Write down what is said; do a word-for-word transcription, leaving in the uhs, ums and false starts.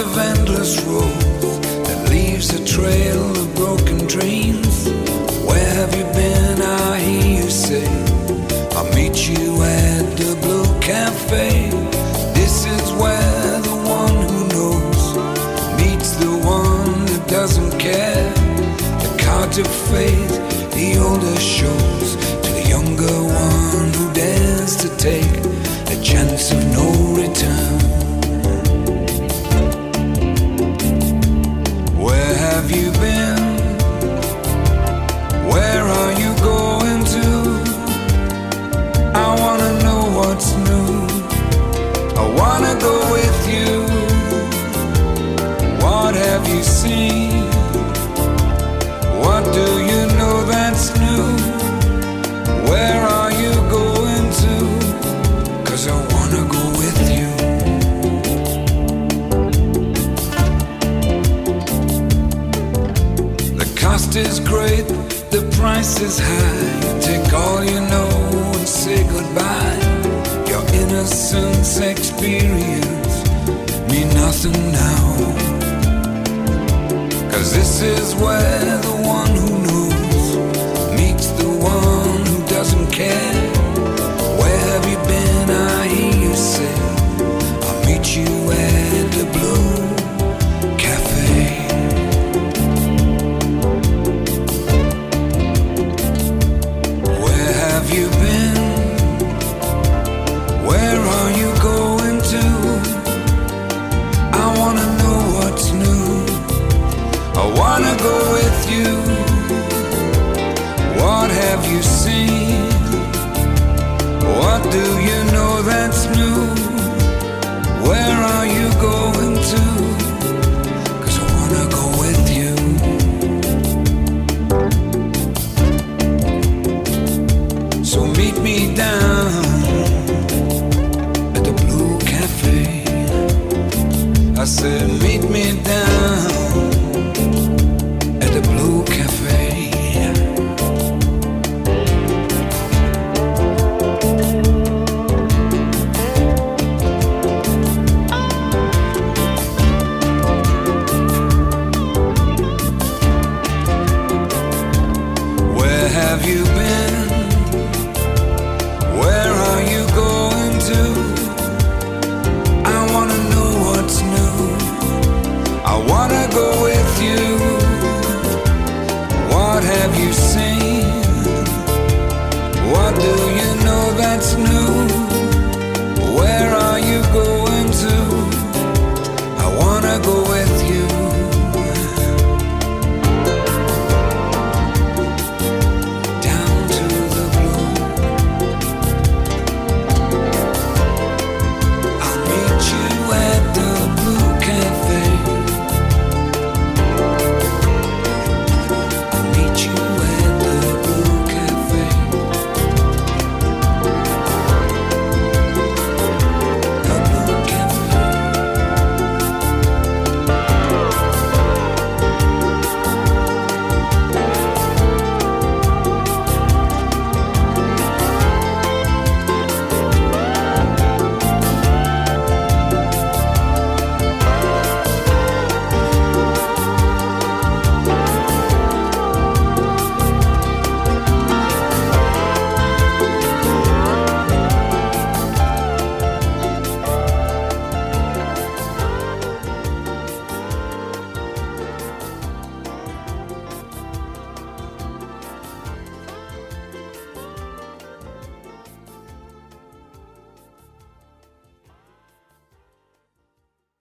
of endless roads that leaves a trail of broken dreams. Where have you been? I hear you say, I'll meet you at the Blue Cafe. This is where the one who knows meets the one that doesn't care. The cards of fate, the older shows to the younger one who dares to take a chance of no return. Where have you been? Where are you going to? I wanna know what's new. I wanna go with you. What have you seen? What do you know that's new? Where are you going to? 'Cause I wanna go with you. The cost is great, the price is high. Take all you know and say goodbye. Your innocence experience mean nothing now. 'Cause this is where the one who knows meets the one who doesn't care. Where have you been? I hear you say, I'll meet you at the Blue Cafe. Where have you been? Where are you going to? I wanna know what's new. I wanna go with you. What have you seen? What do you know that's new? Where are you going to? 'Cause I wanna go with you. So meet me down at the Blue Cafe. I said meet me down